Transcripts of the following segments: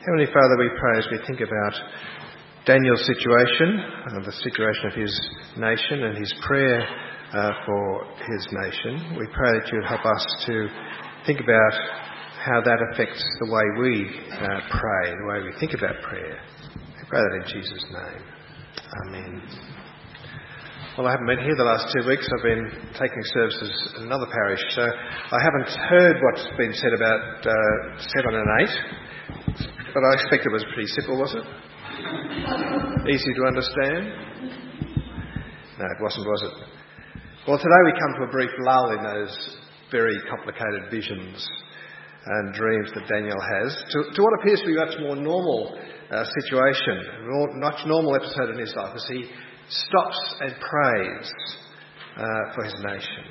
Heavenly Father, we pray as we think about Daniel's situation, the situation of his nation and his prayer for his nation. We pray that you would help us to think about how that affects the way we pray, the way we think about prayer. We pray that in Jesus' name. Amen. Well, I haven't been here the last 2 weeks. I've been taking services in another parish, so I haven't heard what's been said about 7 and 8, but I expect it was pretty simple, was it? Easy to understand? No, it wasn't, was it? Well, today we come to a brief lull in those very complicated visions and dreams that Daniel has to what appears to be a much more normal situation, a much normal episode in his life as he stops and prays for his nation.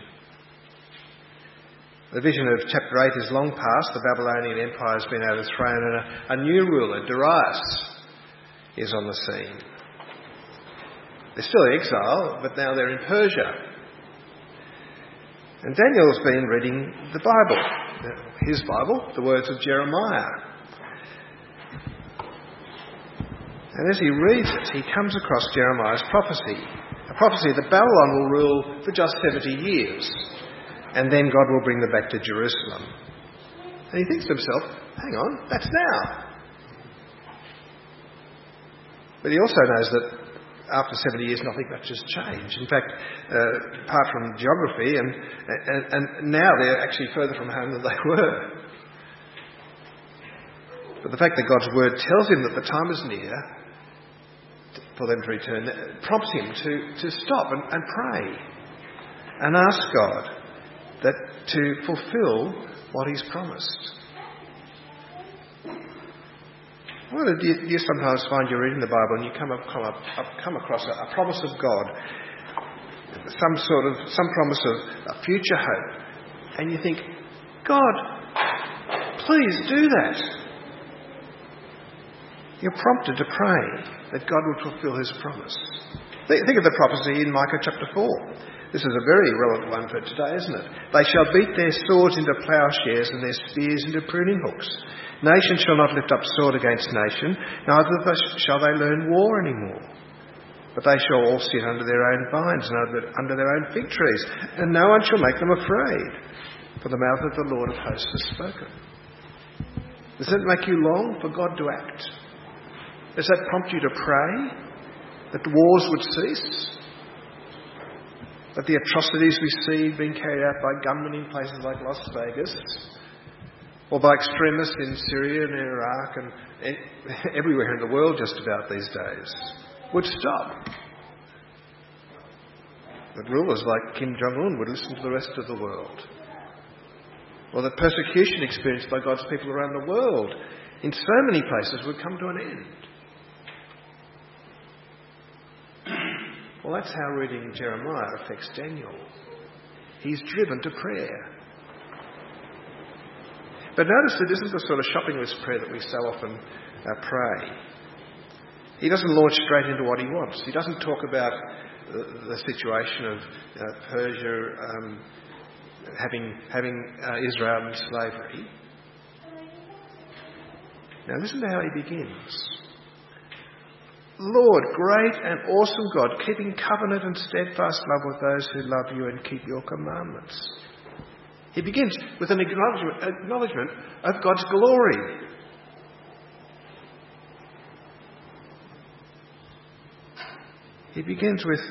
The vision of chapter 8 is long past. The Babylonian Empire has been overthrown and a new ruler, Darius, is on the scene. They're still in exile, but now they're in Persia. And Daniel's been reading the Bible, his Bible, the words of Jeremiah. And as he reads it, he comes across Jeremiah's prophecy. A prophecy that Babylon will rule for just 70 years. And then God will bring them back to Jerusalem. And he thinks to himself, hang on, that's now. But he also knows that after 70 years, nothing much has changed. In fact, apart from geography, and now they're actually further from home than they were. But the fact that God's word tells him that the time is near for them to return prompts him to stop and pray and ask God that to fulfil what he's promised. Well, do you sometimes find you're reading the Bible and you come across a promise of God, some promise of a future hope, and you think, God, please do that. You're prompted to pray that God will fulfil his promise. Think of the prophecy in Micah chapter 4. This is a very relevant one for today, isn't it? They shall beat their swords into plowshares and their spears into pruning hooks. Nation shall not lift up sword against nation, neither shall they learn war anymore. But they shall all sit under their own vines and under their own fig trees, and no one shall make them afraid, for the mouth of the Lord of hosts has spoken. Does that make you long for God to act? Does that prompt you to pray that the wars would cease? That the atrocities we see being carried out by gunmen in places like Las Vegas, or by extremists in Syria and Iraq and everywhere in the world just about these days, would stop. That rulers like Kim Jong-un would listen to the rest of the world. Or that persecution experienced by God's people around the world in so many places would come to an end. Well, that's how reading Jeremiah affects Daniel. He's driven to prayer. But notice it isn't the sort of shopping list prayer that we so often pray. He doesn't launch straight into what he wants. He doesn't talk about the situation of Persia having Israel in slavery. Now listen to how he begins. Lord, great and awesome God, keeping covenant and steadfast love with those who love you and keep your commandments. He begins with an acknowledgement of God's glory. He begins with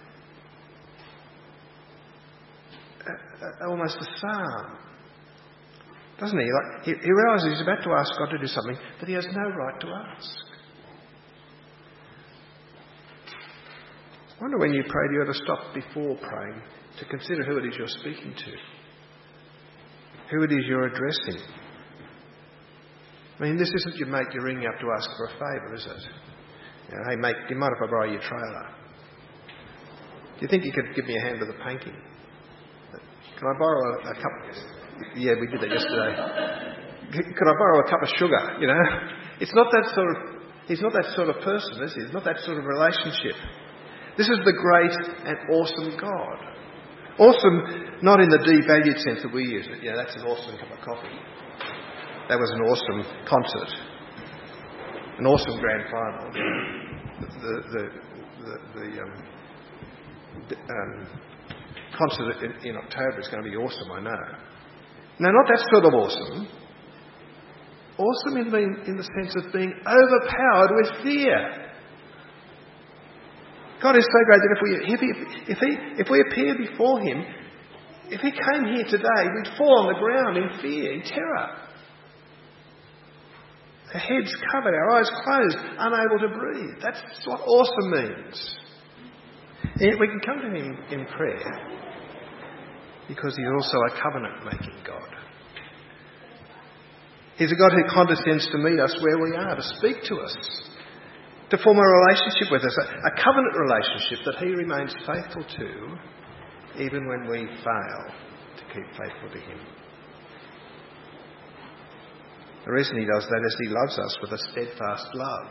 almost a psalm, doesn't he? He realises he's about to ask God to do something that he has no right to ask. I wonder when you pray, do you ever stop before praying to consider who it is you're speaking to? Who it is you're addressing? I mean, this isn't your mate you're ringing up to ask for a favour, is it? You know, hey mate, do you mind if I borrow your trailer? Do you think you could give me a hand with the painting? Can I borrow a cup? Yeah, we did that yesterday. Could I borrow a cup of sugar? You know, it's not that sort of. He's not that sort of person, is he? It's not that sort of relationship. This is the great and awesome God. Awesome, not in the devalued sense that we use it. Yeah, that's an awesome cup of coffee. That was an awesome concert. an awesome grand final. The concert in October is going to be awesome, I know. No, not that sort of awesome. Awesome in the sense of being overpowered with fear. God is so great that if we appear before Him, if He came here today, we'd fall on the ground in fear, in terror. Our heads covered, our eyes closed, unable to breathe. That's what awesome means. And yet we can come to Him in prayer because He's also a covenant-making God. He's a God who condescends to meet us where we are, to speak to us, to form a relationship with us, a covenant relationship that He remains faithful to even when we fail to keep faithful to Him. The reason He does that is He loves us with a steadfast love.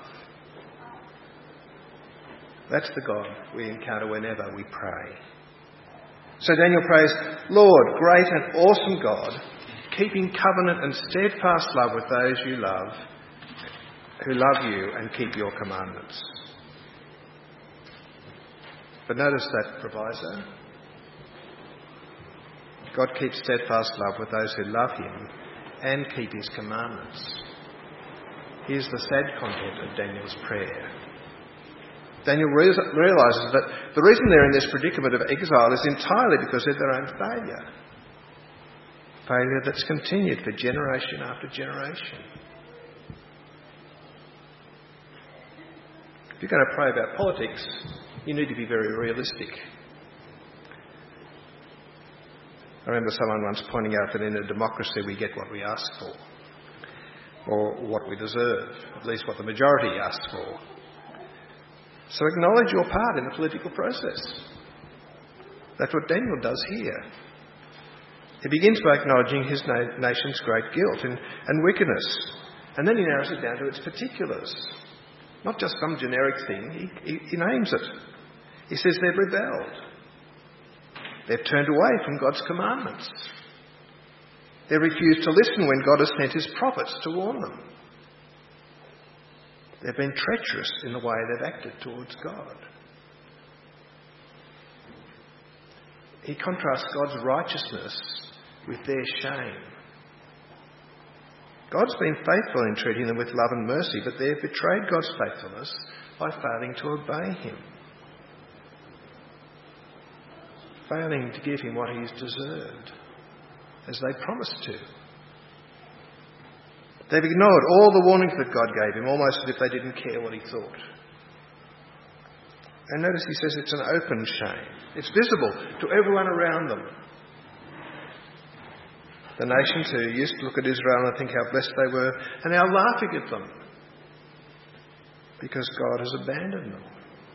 That's the God we encounter whenever we pray. So Daniel prays, Lord, great and awesome God, keeping covenant and steadfast love with those you love, who love you and keep your commandments. But notice that proviso. God keeps steadfast love with those who love Him and keep His commandments. Here's the sad content of Daniel's prayer. Daniel realises that the reason they're in this predicament of exile is entirely because of their own failure. Failure that's continued for generation after generation. If you're going to pray about politics, you need to be very realistic. I remember someone once pointing out that in a democracy we get what we ask for, or what we deserve, at least what the majority asks for. So acknowledge your part in the political process. That's what Daniel does here. He begins by acknowledging his nation's great guilt and wickedness, and then he narrows it down to its particulars. Not just some generic thing, he names it. He says they've rebelled. They've turned away from God's commandments. They refused to listen when God has sent His prophets to warn them. They've been treacherous in the way they've acted towards God. He contrasts God's righteousness with their shame. God's been faithful in treating them with love and mercy, but they've betrayed God's faithfulness by failing to obey Him. Failing to give Him what He's deserved, as they promised to. They've ignored all the warnings that God gave Him, almost as if they didn't care what He thought. And notice He says it's an open shame. It's visible to everyone around them. The nations who used to look at Israel and think how blessed they were are now laughing at them because God has abandoned them.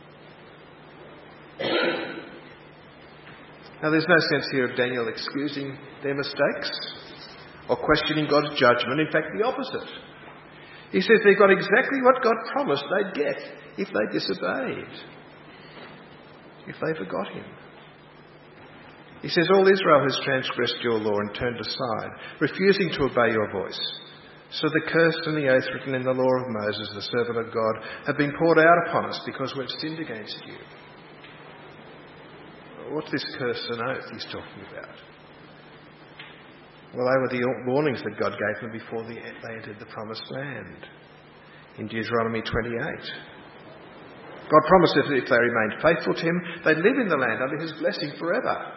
Now, there's no sense here of Daniel excusing their mistakes or questioning God's judgment. In fact, the opposite. He says they got exactly what God promised they'd get if they disobeyed, if they forgot Him. He says, all Israel has transgressed your law and turned aside, refusing to obey your voice. So the curse and the oath written in the law of Moses, the servant of God, have been poured out upon us because we've sinned against you. What's this curse and oath he's talking about? Well, they were the warnings that God gave them before they entered the promised land. In Deuteronomy 28. God promised that if they remained faithful to Him, they'd live in the land under His blessing forever.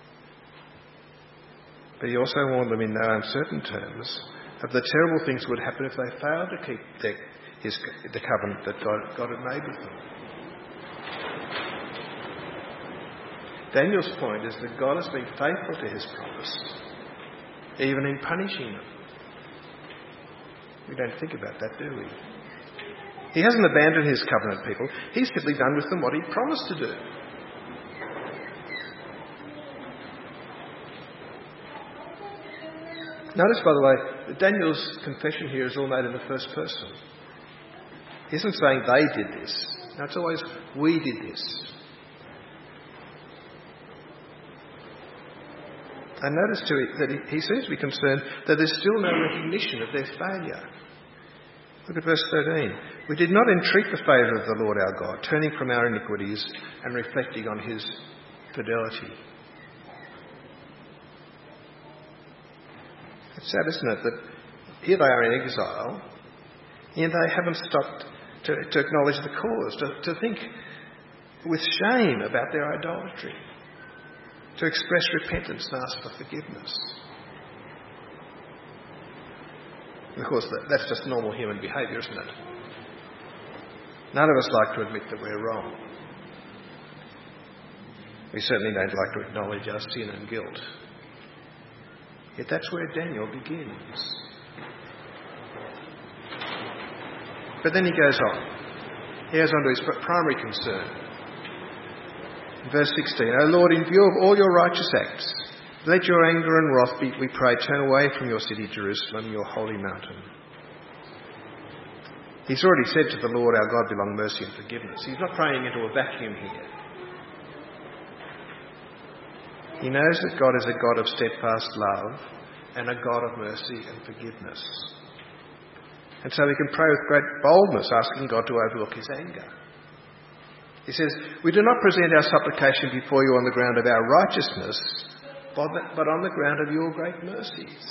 But He also warned them in no uncertain terms of the terrible things that would happen if they failed to keep the covenant that God had made with them. Daniel's point is that God has been faithful to His promise, even in punishing them. We don't think about that, do we? He hasn't abandoned His covenant people. He's simply done with them what He promised to do. Notice, by the way, that Daniel's confession here is all made in the first person. He isn't saying they did this. No, it's always we did this. And notice too that he seems to be concerned that there's still no recognition of their failure. Look at verse 13. We did not entreat the favour of the Lord our God, turning from our iniquities and reflecting on his fidelity. It's sad, isn't it, that here they are in exile, and they haven't stopped to acknowledge the cause, to think with shame about their idolatry, to express repentance and ask for forgiveness. And of course, that's just normal human behaviour, isn't it? None of us like to admit that we're wrong. We certainly don't like to acknowledge our sin and guilt. Yet that's where Daniel begins. But then he goes on. He goes on to his primary concern. In verse 16, O Lord, in view of all your righteous acts, let your anger and wrath be, we pray, turn away from your city, Jerusalem, your holy mountain. He's already said to the Lord our God belong mercy and forgiveness. He's not praying into a vacuum here. He knows that God is a God of steadfast love and a God of mercy and forgiveness. And so he can pray with great boldness, asking God to overlook his anger. He says, we do not present our supplication before you on the ground of our righteousness, but on the ground of your great mercies.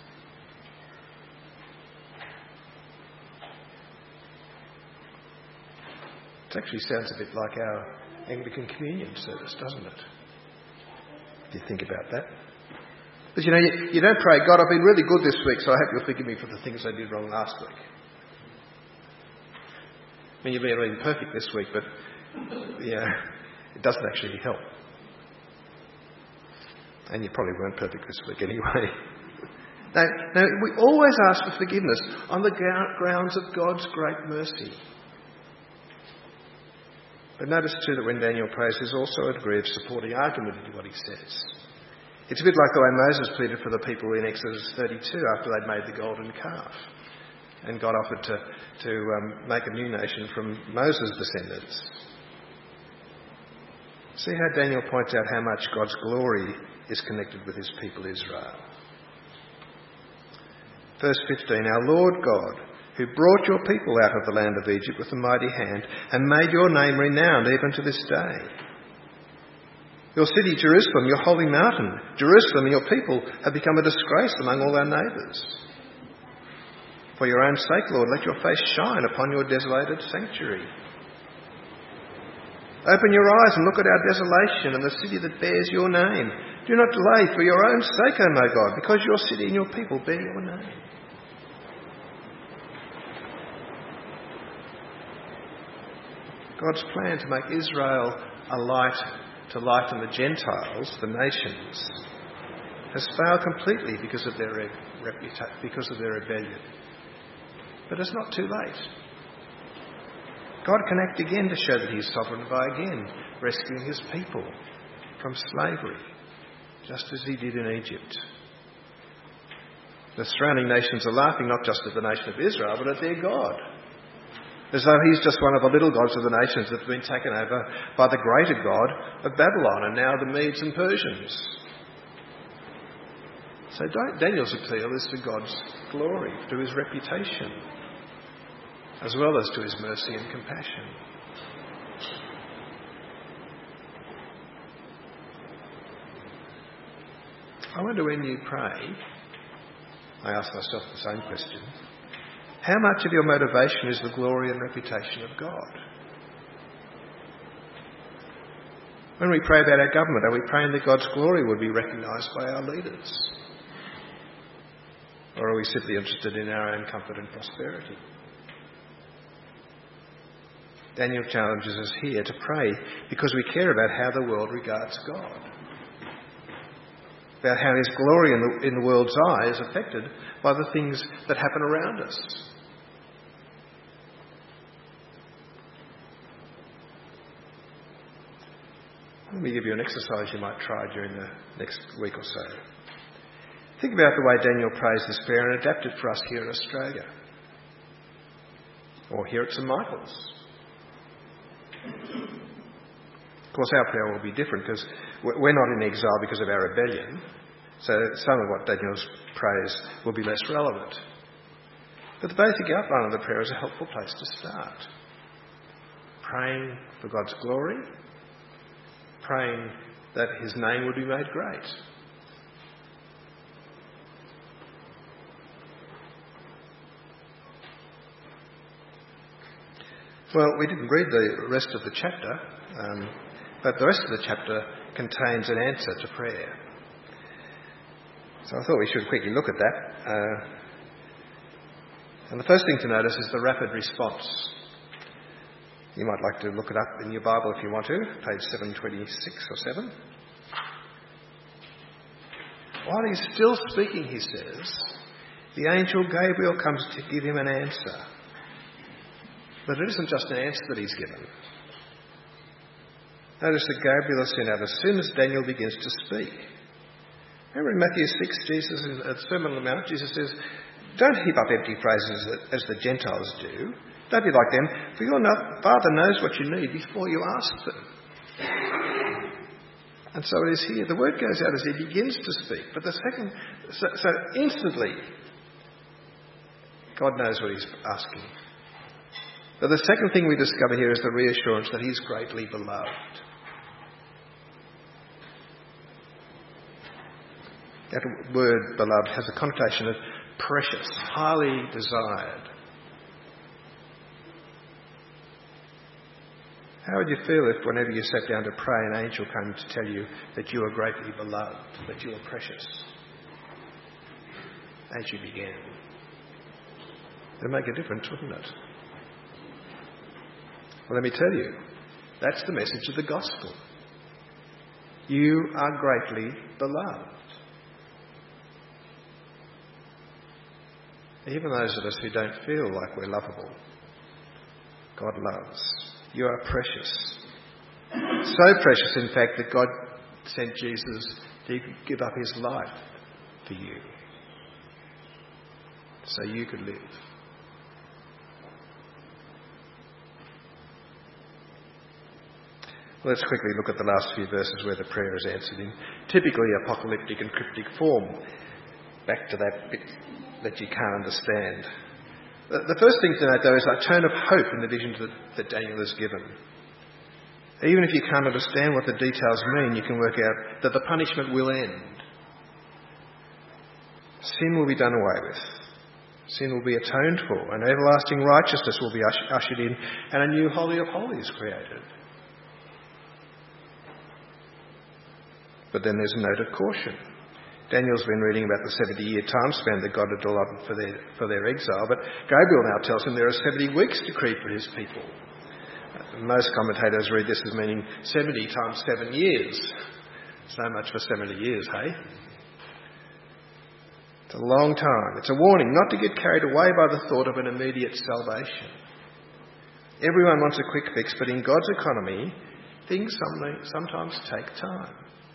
It actually sounds a bit like our Anglican communion service, doesn't it? If you think about that. But you don't pray, God, I've been really good this week, so I hope you'll forgive me for the things I did wrong last week. I mean, you've been really perfect this week, but it doesn't actually help. And you probably weren't perfect this week anyway. No, we always ask for forgiveness on the grounds of God's great mercy. But notice too that when Daniel prays, there's also a degree of supporting argument in what he says. It's a bit like the way Moses pleaded for the people in Exodus 32 after they'd made the golden calf. And God offered to make a new nation from Moses' descendants. See how Daniel points out how much God's glory is connected with his people Israel. Verse 15, Our Lord God, who brought your people out of the land of Egypt with a mighty hand and made your name renowned even to this day. Your city, Jerusalem, your holy mountain, Jerusalem and your people have become a disgrace among all our neighbours. For your own sake, Lord, let your face shine upon your desolated sanctuary. Open your eyes and look at our desolation and the city that bears your name. Do not delay for your own sake, O my God, because your city and your people bear your name. God's plan to make Israel a light to lighten the Gentiles, the nations, has failed completely because of their rebellion. But it's not too late. God can act again to show that he is sovereign by again rescuing his people from slavery, just as he did in Egypt. The surrounding nations are laughing not just at the nation of Israel, but at their God, as though he's just one of the little gods of the nations that have been taken over by the greater God of Babylon and now the Medes and Persians. So Daniel's appeal is to God's glory, to his reputation, as well as to his mercy and compassion. I wonder when you pray, I ask myself the same question, how much of your motivation is the glory and reputation of God? When we pray about our government, are we praying that God's glory would be recognised by our leaders? Or are we simply interested in our own comfort and prosperity? Daniel challenges us here to pray because we care about how the world regards God, about how his glory in the world's eye is affected by the things that happen around us. Let me give you an exercise you might try during the next week or so. Think about the way Daniel prays this prayer and adapt it for us here in Australia. Or here at St Michael's. Of course, our prayer will be different because we're not in exile because of our rebellion. So some of what Daniel prays will be less relevant. But the basic outline of the prayer is a helpful place to start. Praying for God's glory, praying that his name would be made great. Well, we didn't read the rest of the chapter, but the rest of the chapter contains an answer to prayer. So I thought we should quickly look at that. And the first thing to notice is the rapid response. You might like to look it up in your Bible if you want to, page 726 or 7. While he's still speaking, he says, the angel Gabriel comes to give him an answer. But it isn't just an answer that he's given. Notice that Gabriel is sent out as soon as Daniel begins to speak. Remember in Matthew 6, Jesus, at the Sermon on the Mount, Jesus says, don't heap up empty phrases as the Gentiles do. Don't be like them, for your Father knows what you need before you ask them. And so it is here. The word goes out as he begins to speak. But the second, so instantly, God knows what he's asking. But the second thing we discover here is the reassurance that he's greatly beloved. That word, beloved, has a connotation of precious, highly desired. How would you feel if whenever you sat down to pray, an angel came to tell you that you are greatly beloved, that you are precious, as you began? It would make a difference, wouldn't it? Well, let me tell you, that's the message of the gospel. You are greatly beloved. Even those of us who don't feel like we're lovable, God loves. You are precious. So precious, in fact, that God sent Jesus to give up his life for you, so you could live. Let's quickly look at the last few verses where the prayer is answered in typically apocalyptic and cryptic form. Back to that bit that you can't understand. The first thing to note, though, is that tone of hope in the vision that Daniel is given. Even if you can't understand what the details mean, you can work out that the punishment will end. Sin will be done away with. Sin will be atoned for, and everlasting righteousness will be ushered in, and a new Holy of Holies created. But then there's a note of caution. Daniel's been reading about the 70-year time span that God had allotted for their exile, but Gabriel now tells him there are 70 weeks decreed for his people. Most commentators read this as meaning 70 times 7 years. So much for 70 years, hey? It's a long time. It's a warning not to get carried away by the thought of an immediate salvation. Everyone wants a quick fix, but in God's economy, things sometimes take time.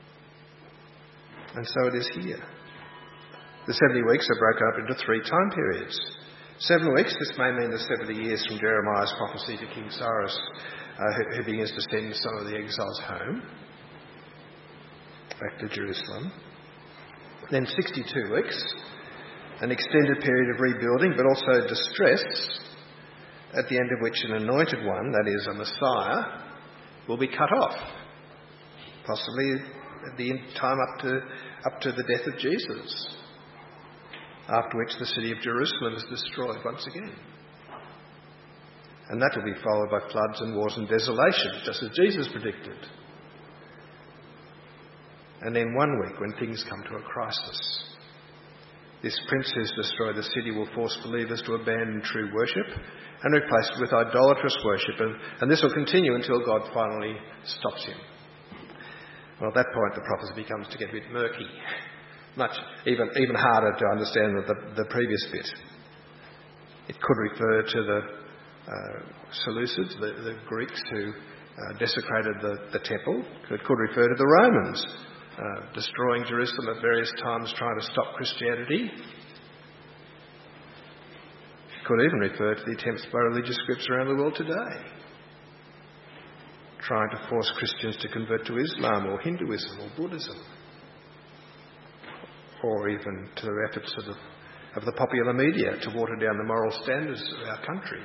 And so it is here. The 70 weeks are broken up into 3 time periods. 7 weeks, this may mean the 70 years from Jeremiah's prophecy to King Cyrus, who begins to send some of the exiles home, back to Jerusalem. Then 62 weeks, an extended period of rebuilding, but also distress, at the end of which an anointed one, that is a Messiah, will be cut off, possibly at the time up to the death of Jesus, after which the city of Jerusalem is destroyed once again. And that will be followed by floods and wars and desolation, just as Jesus predicted. And then 1 week when things come to a crisis. This prince who's destroyed the city will force believers to abandon true worship and replace it with idolatrous worship, and this will continue until God finally stops him. Well, at that point, the prophecy becomes to get a bit murky, even harder to understand than the previous bit. It could refer to the Seleucids, the Greeks who desecrated the temple. It could refer to the Romans destroying Jerusalem at various times, trying to stop Christianity. It could even refer to the attempts by religious groups around the world today, trying to force Christians to convert to Islam or Hinduism or Buddhism, or even to the efforts of of the popular media to water down the moral standards of our country,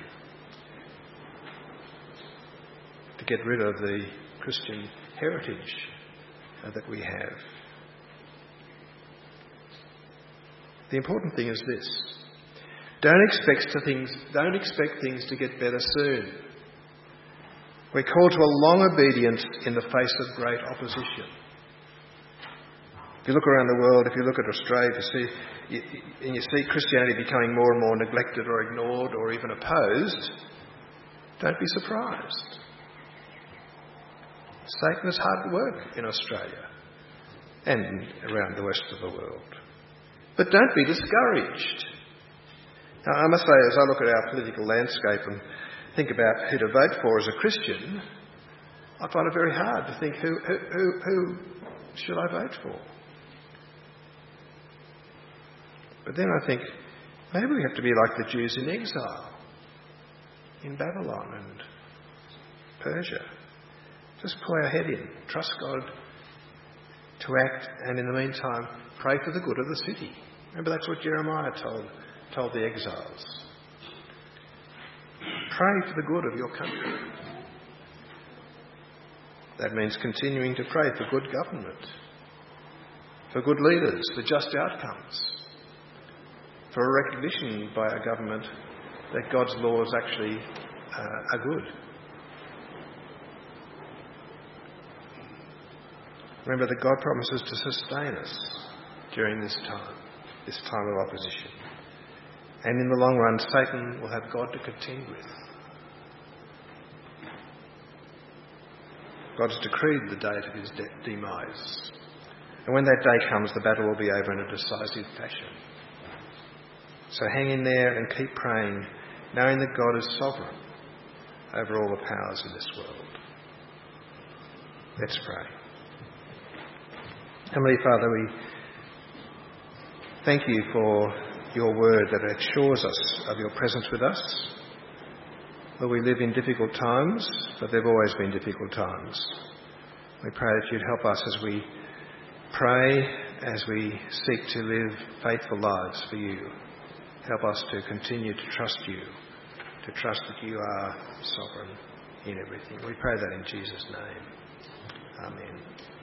to get rid of the Christian heritage that we have. The important thing is this: don't expect things to get better soon. We're called to a long obedience in the face of great opposition. If you look around the world, if you look at Australia, you see Christianity becoming more and more neglected or ignored or even opposed, don't be surprised. Satan is hard at work in Australia and around the rest of the world. But don't be discouraged. Now, I must say, as I look at our political landscape and think about who to vote for as a Christian, I find it very hard to think who should I vote for. But then I think maybe we have to be like the Jews in exile in Babylon and Persia. Just pull our head in, trust God to act, and in the meantime pray for the good of the city. Remember, that's what Jeremiah told the exiles. Pray for the good of your country. That means continuing to pray for good government, for good leaders, for just outcomes, for a recognition by our government that God's laws actually are good. Remember that God promises to sustain us during this time of opposition. And in the long run, Satan will have God to contend with. God's decreed the date of his demise. And when that day comes, the battle will be over in a decisive fashion. So hang in there and keep praying, knowing that God is sovereign over all the powers in this world. Let's pray. Heavenly Father, we thank you for your word that assures us of your presence with us. Lord, we live in difficult times, but there have always been difficult times. We pray that you'd help us as we pray, as we seek to live faithful lives for you. Help us to continue to trust you, to trust that you are sovereign in everything. We pray that in Jesus' name. Amen.